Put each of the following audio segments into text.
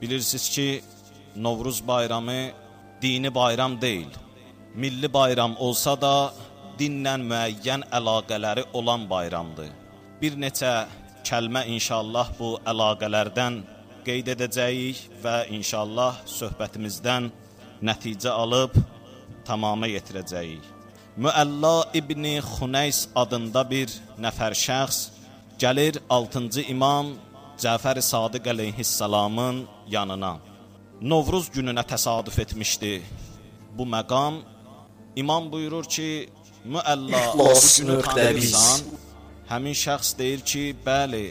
Bilirsiniz ki, Novruz bayramı dini bayram deyil. Milli bayram olsa da dinlə müəyyən əlaqələri olan bayramdır. Bir neçə kəlmə inşallah bu əlaqələrdən qeyd edəcəyik və inşallah söhbətimizdən nəticə alıb tamama yetirəcəyik. Müəlla İbni Xuneys adında bir nəfər şəxs gəlir 6-cı imam Cəfər Sadiq əleyhissalamın yanına. Novruz gününə təsadüf etmişdi bu məqam. İmam buyurur ki, Müəlla bu günü tanıyırsan? Həmin şəxs deyir ki, bəli,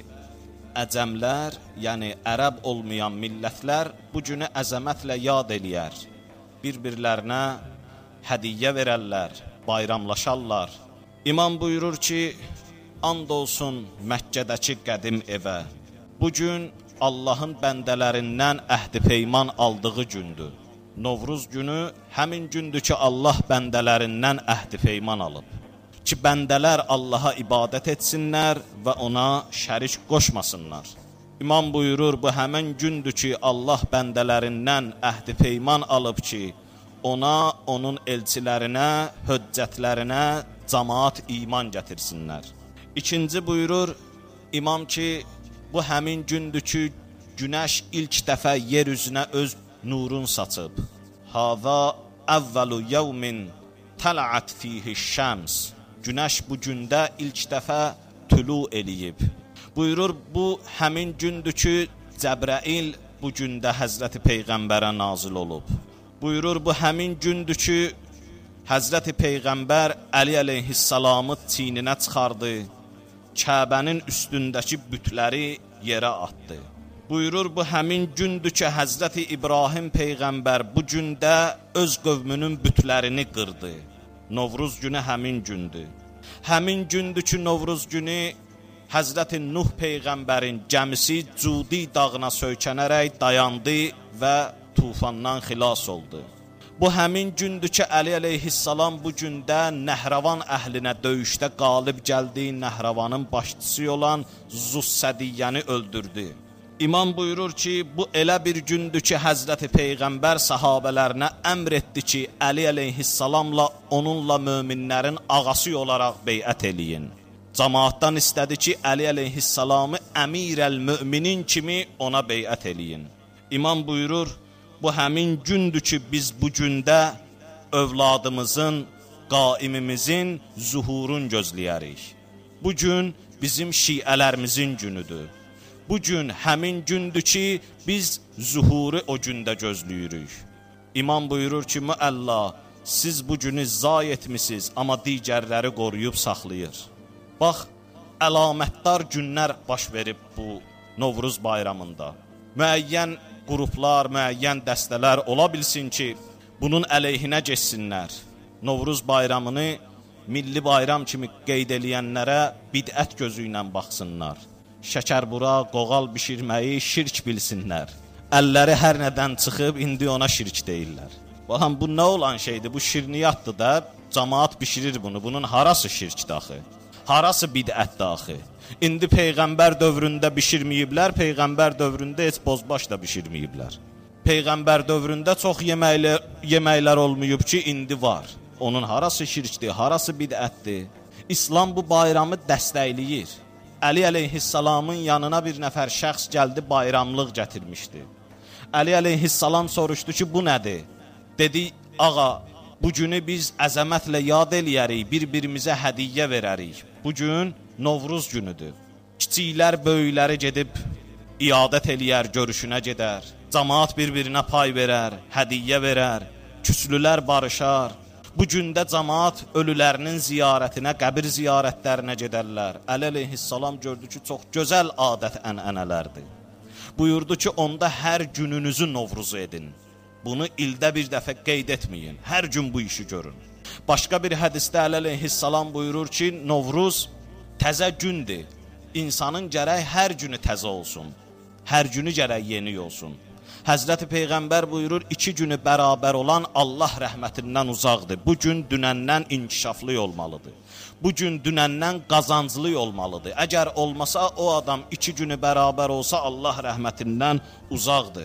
əcəmlər, yəni ərəb olmayan millətlər bu günü əzəmətlə yad eləyər. Bir-birlərinə hədiyyə verərlər, bayramlaşarlar. İmam buyurur ki, and olsun Məkkədəki qədim evə. Bugün Allahın bəndələrindən əhd-i peyman aldığı gündür. Novruz günü həmin gündür ki, Allah bəndələrindən əhd-i peyman alıb. Ki, bəndələr Allaha ibadət etsinlər və ona şərik qoşmasınlar. İmam buyurur, bu həmin gündür ki, Allah bəndələrindən əhd-i peyman alıb ki, ona, onun elçilərinə, höccətlərinə, cəmaat iman gətirsinlər. İkinci buyurur, İmam ki, bu həmin gündür ki, günəş ilk dəfə yer üzünə öz nurun saçıb. Hâzâ əvvəlu yevmin tələət fihi şəms. Günəş bu gündə ilk dəfə tülu eləyib. Buyurur, bu həmin gündür ki, Cəbrail bu gündə Həzrəti Peyğəmbərə nazil olub. Buyurur, bu həmin gündür ki, Həzrəti Peyğəmbər Əli əleyhissalamı çiyninə çıxardı, Kəbənin üstündəki bütləri yerə atdı. Buyurur, bu həmin gündür ki, Həzrəti İbrahim Peyğəmbər bu gündə öz qövmünün bütlərini qırdı. Novruz günü həmin gündür. Həmin gündür ki, Novruz günü Həzrəti Nuh Peyğəmbərin gəmisi Cudi dağına söykənərək dayandı və tufandan xilas oldu. Bu həmin gündür ki, Əli əleyhissalam bu gündə Nəhravan əhlinə döyüşdə qalib gəldi, Nəhravanın başçısı olan Zussədiyyəni öldürdü. İmam buyurur ki, bu elə bir gündür ki, Həzrəti Peyğəmbər sahabələrinə əmr etdi ki, Əli əleyhissalamla onunla möminlərin ağası olaraq beyət eləyin. Cəmaatdan istədi ki, Əli əleyhissalamı əmirəl-müminin kimi ona beyət eləyin. İmam buyurur, bu həmin gündür ki, biz bu gündə övladımızın, qaimimizin zuhurun gözləyərik. Bu gün bizim şiələrimizin günüdür. Bu gün həmin gündür ki, biz zuhuru o gündə gözləyirik. İmam buyurur ki, Müəlla, siz bu günü zay etmişsiniz, amma digərləri qoruyub saxlayır. Bax, əlamətdar günlər baş verib bu Novruz bayramında. Müəyyən qruplar, müəyyən dəstələr ola bilsin ki, bunun əleyhinə geçsinlər. Novruz bayramını milli bayram kimi qeyd eləyənlərə bidət gözü ilə baxsınlar. Şəkərbura, qoğal bişirməyi şirk bilsinlər. Əlləri hər nədən çıxıb, indi ona şirk deyirlər. Baxın, bu nə olan şeydir? Bu şirniyyatdır da, cəmaat bişirir bunu. Bunun harası şirkdir axı? Harası bidətdir axı? İndi Peyğəmbər dövründə bişirməyiblər, Peyğəmbər dövründə heç bozbaş da bişirməyiblər. Peyğəmbər dövründə çox yeməklər olmayıb ki, indi var. Onun harası şirkdir, harası bidətdir? İslam bu bayramı dəstəkləyir. Əli əleyhissalamın yanına bir nəfər şəxs gəldi, bayramlıq gətirmişdi. Əli əleyhissalam soruşdu ki, bu nədir? Dedi, ağa, bu günü biz əzəmətlə yad eləyərik, bir-birimizə hədiyyə verərik. Bu gün Novruz günüdür. Kiçiklər böyükləri gedib iadət eləyər, görüşünə gedər. Cəmaat bir-birinə pay verər, hədiyyə verər. Küslülər barışar. Bu gündə cəmaat ölülərinin ziyarətinə, qəbir ziyarətlərinə gedərlər. Əli əleyhissalam gördü ki, çox gözəl adət-ənənələrdir. Buyurdu ki, onda hər gününüzü Novruzu edin. Bunu ildə bir dəfə qeyd etməyin. Hər gün bu işi görün. Başqa bir hədisdə Əli əleyhissalam buyurur ki, Novruz təzə gündür. İnsanın gərək hər günü təzə olsun. Hər günü gərək yeni olsun. Həzrəti Peyğəmbər buyurur, 2 günü bərabər olan Allah rəhmətindən uzaqdır. Bu gün dünəndən inkişaflı olmalıdır. Bu gün dünəndən qazanclı olmalıdır. Əgər olmasa o adam 2 günü bərabər olsa Allah rəhmətindən uzaqdır.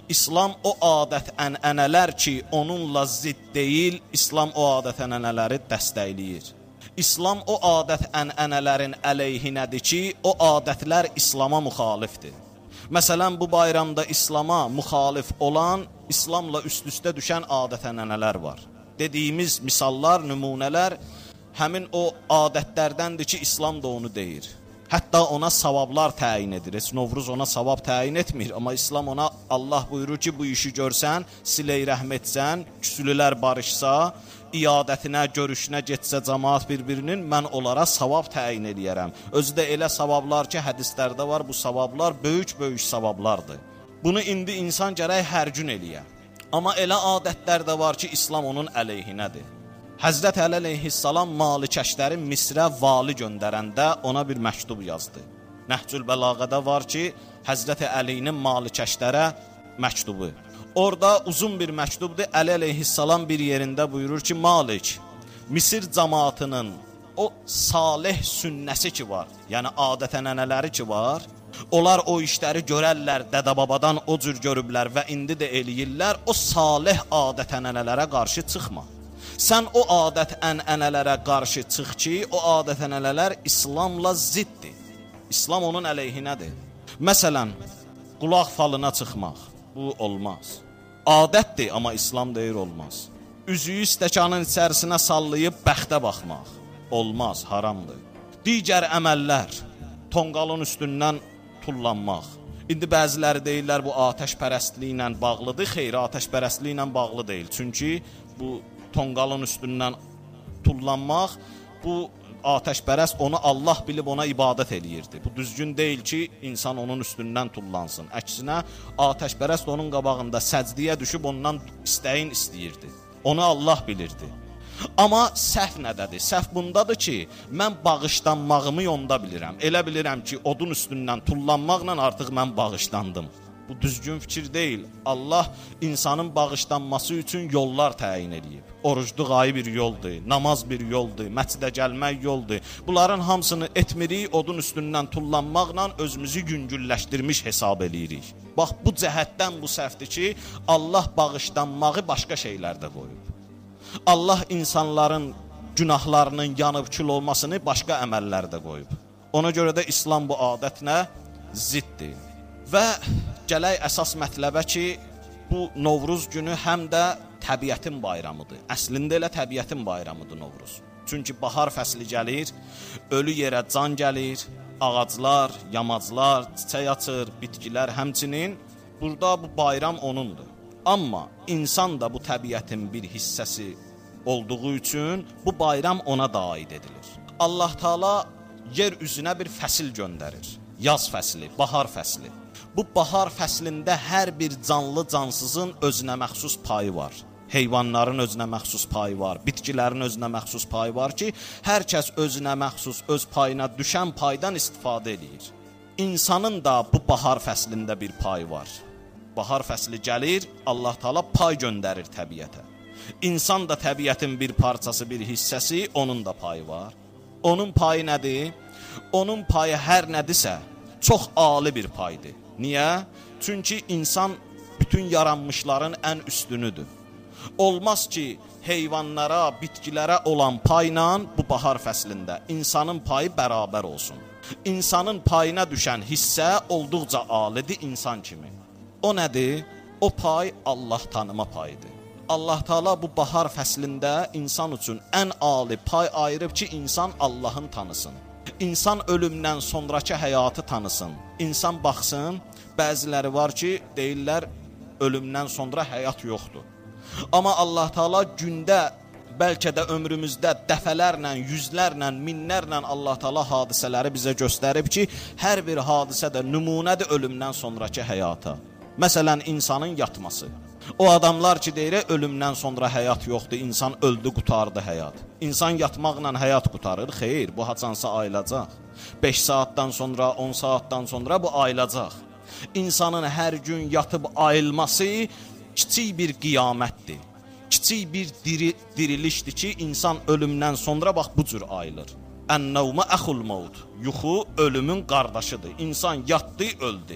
İslam o adət-ənənələr ki, onunla zidd deyil, İslam o adət-ənənələri dəstəkləyir. İslam o adət-ənənələrin əleyhinədir ki, o adətlər İslama müxalifdir. Məsələn, bu bayramda İslama müxalif olan, İslamla üst-üstə düşən adət-ənənələr var. Dediyimiz misallar, nümunələr həmin o adətlərdəndir ki, İslam da onu deyir. Hətta ona savablar təyin edir. Novruz ona savab təyin etmir. Amma İslam ona, Allah buyurur ki, bu işi görsən, siley rəhm etsən, küsülülər barışsa, iadətinə, görüşünə getsə cəmaat bir-birinin, mən onlara savab təyin edərəm. Özü də elə savablar ki, hədislərdə var, bu savablar böyük-böyük savablardır. Bunu indi insan gərək hər gün eləyə. Amma elə adətlər də var ki, İslam onun əleyhinədir. Həzrət Əli əleyhissalam Malikəşləri Misrə vali göndərəndə ona bir məktub yazdı. Nəhcül Bəlağədə var ki, Həzrət Əlinin Malikəşlərə məktubu. Orada uzun bir məktubdur. Əli əleyhissalam bir yerində buyurur ki, Malik, Misir cəmaatının o salih sünnəsi ki var, yəni adət-ənənələri ki var, onlar o işləri görərlər, dədə-babadan o cür görüblər və indi də eləyirlər, o salih adət-ənənələrə qarşı çıxma. Sən o adət-ənənələrə qarşı çıx ki, o adət-ənənələr İslamla ziddir. İslam onun əleyhinədir. Məsələn, qulaq falına çıxmaq, bu olmaz. Adətdir, amma İslam deyir olmaz. Üzüyü stəkanın içərisinə sallayıb bəxtə baxmaq, olmaz, haramdır. Digər əməllər, tonqalın üstündən tullanmaq. İndi bəziləri deyirlər, bu atəşpərəstliklə bağlıdır. Xeyr, atəşpərəstliklə bağlı deyil. Çünki bu tonqalın üstündən tullanmaq, bu atəşpərəst onu Allah bilib ona ibadət eləyirdi. Bu düzgün deyil ki, insan onun üstündən tullansın. Əksinə, atəşpərəst onun qabağında səcdiyə düşüb ondan istəyin istəyirdi. Onu Allah bilirdi. Amma səhv nədədir? Səhv bundadır ki, mən bağışlanmağımı onda bilirəm. Elə bilirəm ki, odun üstündən tullanmaqla artıq mən bağışlandım. Bu düzgün fikir deyil. Allah insanın bağışlanması üçün yollar təyin edib. Orucluq ayı bir yoldur, namaz bir yoldur, məscidə gəlmək yoldur. Bunların hamısını etmirik, odun üstündən tullanmaqla özümüzü yüngülləşdirmiş hesab edirik. Bax, bu cəhətdən bu səhvdir ki, Allah bağışlanmağı başqa şeylərdə qoyub. Allah insanların günahlarının yanıb kül olmasını başqa əməllərdə qoyub. Ona görə də İslam bu adətlə ziddir. Və gələk əsas mətləbə ki, bu Novruz günü həm də təbiətin bayramıdır. Əslində elə təbiətin bayramıdır Novruz. Çünki bahar fəsli gəlir, ölü yerə can gəlir, ağaclar, yamaclar, çiçək açır, bitkilər həmçinin. Burada bu bayram onundur. Amma insan da bu təbiətin bir hissəsi olduğu üçün bu bayram ona da aid edilir. Allah Taala yer üzünə bir fəsil göndərir. Yaz fəsli, bahar fəsli. Bu bahar fəslində hər bir canlı cansızın özünə məxsus payı var. Heyvanların özünə məxsus payı var, bitkilərin özünə məxsus payı var ki, hər kəs özünə məxsus, öz payına düşən paydan istifadə edir. İnsanın da bu bahar fəslində bir payı var. Bahar fəsli gəlir, Allah Taala pay göndərir təbiətə. İnsan da təbiətin bir parçası, bir hissəsi, onun da payı var. Onun payı nədir? Onun payı hər nədirsə, çox ali bir paydır. Niyə? Çünki insan bütün yaranmışların ən üstünüdür. Olmaz ki, heyvanlara, bitkilərə olan payla bu bahar fəslində insanın payı bərabər olsun. İnsanın payına düşən hissə olduqca alidir insan kimi. O nədir? O pay Allah tanıma payıdır. Allah Taala bu bahar fəslində insan üçün ən ali pay ayırıb ki, insan Allahın tanısın. İnsan ölümdən sonraki həyatı tanısın. İnsan baxsın, bəziləri var ki, deyirlər, ölümdən sonra həyat yoxdur. Amma Allah Taala gündə, bəlkə də ömrümüzdə dəfələrlə, yüzlərlə, minlərlə Allah Taala hadisələri bizə göstərib ki, hər bir hadisə də nümunədir ölümdən sonraki həyata. Məsələn, insanın yatması. O adamlar ki, deyir, ölümdən sonra həyat yoxdur, insan öldü, qutardı həyat. İnsan yatmaqla həyat qutarır, xeyr, bu haçansa ayılacaq. 5 saatdan sonra, 10 saatdan sonra bu ayılacaq. İnsanın hər gün yatıb ayılması kiçik bir qiyamətdir. Kiçik bir dirilişdir ki, insan ölümdən sonra bax bu cür ayılır. Ən-nəvmə əxul mevt. Yuxu ölümün qardaşıdır. İnsan yatdı, öldü.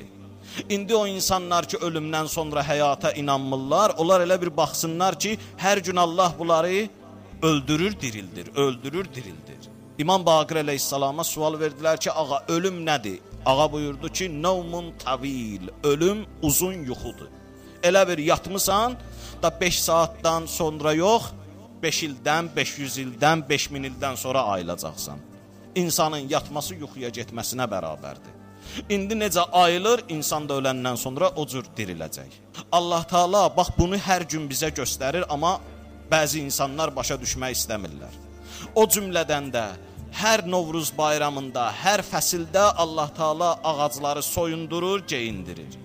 İndi o insanlar ki, ölümdən sonra həyata inanmırlar, onlar elə bir baxsınlar ki, hər gün Allah bunları öldürür, dirildir, öldürür, dirildir. İmam Baqir əleyhissalama sual verdilər ki, ağa, ölüm nədir? Ağa buyurdu ki, nevmun tavil, ölüm uzun yuxudur. Elə bir yatmısan da 5 saatdan sonra yox, 5 ildən, 500 ildən, 5000 ildən sonra ayılacaqsan. İnsanın yatması yuxuya getməsinə bərabərdir. İndi necə ayılır, insan da öləndən sonra o cür diriləcək. Allah Taala bax bunu hər gün bizə göstərir, amma bəzi insanlar başa düşmək istəmirlər. O cümlədən də hər Novruz bayramında, hər fəsildə Allah Taala ağacları soyundurur, geyindirir.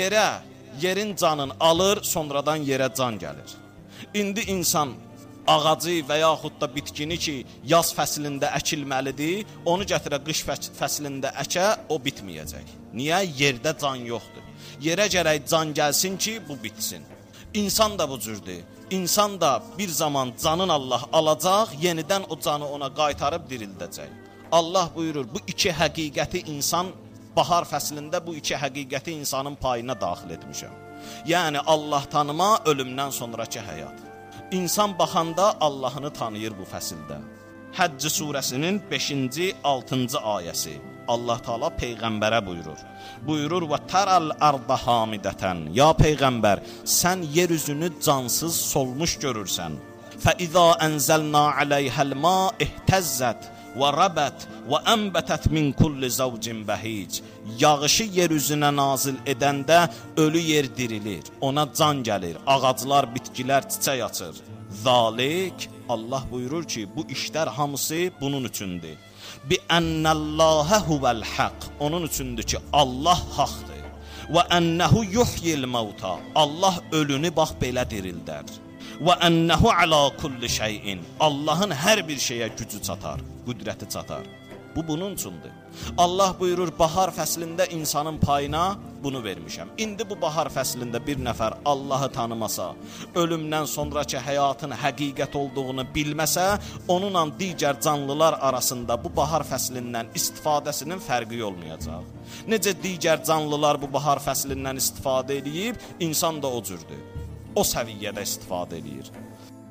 Yerin canını alır, sonradan yerə can gəlir. İndi insan ağacı və yaxud da bitkini ki, yaz fəslində əkilməlidir, onu gətirə qış fəslində əkə, o bitməyəcək. Niyə? Yerdə can yoxdur. Yerə gərək can gəlsin ki, bu bitsin. İnsan da bu cürdür. İnsan da bir zaman canın Allah alacaq, yenidən o canı ona qaytarıb dirildəcək. Allah buyurur, bu iki həqiqəti insan, bahar fəslində bu iki həqiqəti insanın payına daxil etmişəm. Yəni Allah tanıma, ölümdən sonraki həyat. İnsan baxanda Allahını tanıyır bu fəsildə. Həcc surəsinin 5-ci, 6-cı ayəsi. Allah Taala peyğəmbərə buyurur. Buyurur və taral arda hamidatan. Ya peyğəmbər, sən yer üzünü cansız solmuş görürsən. Fa iza anzalna alayhal ma ihtazzat və rabat və anbatat min kulli zawjin bahic. Yağışı yer üzünə nazil edəndə ölü yer dirilir, ona can gəlir, ağaclar, bitkilər çiçək açır. Zalik, Allah buyurur ki, bu işlər hamısı bunun üçündür. Bi ennallaha huvel haq. Onun üçündür ki, Allah haqdır. Və ennehu yuhyil mauta. Allah ölünü bax belə dirildər. Və ennehu ala kulli şeyin. Allahın hər bir şeyə gücü çatar, qüdrəti çatar. Bu bunun üçündür. Allah buyurur, bahar fəslində insanın payına bunu vermişəm. İndi bu bahar fəslində bir nəfər Allahı tanımasa, ölümdən sonraki həyatın həqiqət olduğunu bilməsə, onunla digər canlılar arasında bu bahar fəslindən istifadəsinin fərqi olmayacaq. Necə digər canlılar bu bahar fəslindən istifadə edib, insan da o cürdür. O səviyyədə istifadə edir.